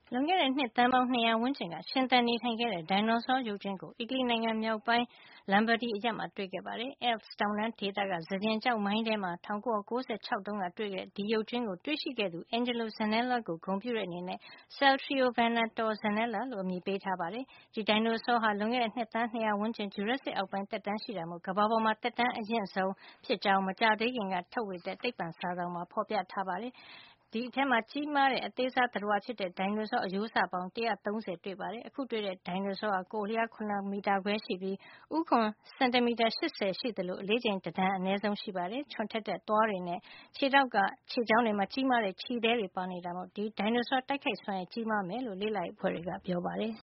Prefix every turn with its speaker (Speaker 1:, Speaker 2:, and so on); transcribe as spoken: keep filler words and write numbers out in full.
Speaker 1: လွန်ခဲ့တဲ့နှစ်သန်းပေါင်း ၂၀၀ ဝန်းကျင်က ရှင်သန်နေထိုင်ခဲ့တဲ့ ဒိုင်နိုဆောရုပ်ကြွင်းကို အီတလီနိုင်ငံမြောက်ပိုင်း Lombardy အရပ်မှာ တွေ့ခဲ့ပါတယ်။ Alps တောင်တန်းဒေသက စကျင်ကျောက်မိုင်းထဲမှာ ၁၉၉၆ တုန်းက တွေ့ခဲ့တဲ့ ဒီရုပ်ကြွင်းကို တွေ့ရှိခဲ့သူ Angelo Zanella ကို ဂုဏ်ပြုတဲ့အနေနဲ့ Saltriovenator Zanella လို့ အမည်ပေးထားပါတယ်။ ဒီဒိုင်နိုဆောဟာ လွန်ခဲ့တဲ့ နှစ်သန်း ၂၀၀ ဝန်းကျင် Jurassic အောက်ပိုင်း သက်တမ်းရှိတာမို့ ကမ္ဘာပေါ်မှာ သက်တမ်းအရင့်ဆုံး ဖြစ်ကြောင်း မကြာသေးခင်က ထုတ်ဝေတဲ့ သိပ္ပံစာစောင်မှာ ဖေါ်ပြထားပါတယ်။ ဒီအထဲမှာ ကြီးမားတဲ့ အသေးစားသတ္တဝါဖြစ်တဲ့ ဒိုင်နိုဆော အရိုးစပေါင်း ၁၃၀ တွေ့ပါတယ်။ အခုတွေ့တဲ့ ဒိုင်နိုဆောဟာ ကိုယ်အလျား ၇ မီတာခွဲရှိပြီး ဦးခွံ စင်တီမီတာ ၈၀ ရှိသလို အလေးချိန် တတန် အနည်းဆုံး ရှိပါတယ်။ ချွန်ထက်တဲ့ သွားတွေနဲ့ ခြေထောက်က ခြေချောင်းတွေမှာ ကြီးမားတဲ့ ခြေသဲတွေ ပါနေတာမို့ ဒီဒိုင်နိုဆော တိုက်ခိုက်စွမ်းရည် ကြီးမားမယ်လို့ လေ့လာရေးအဖွဲ့တွေက ပြောပါတယ်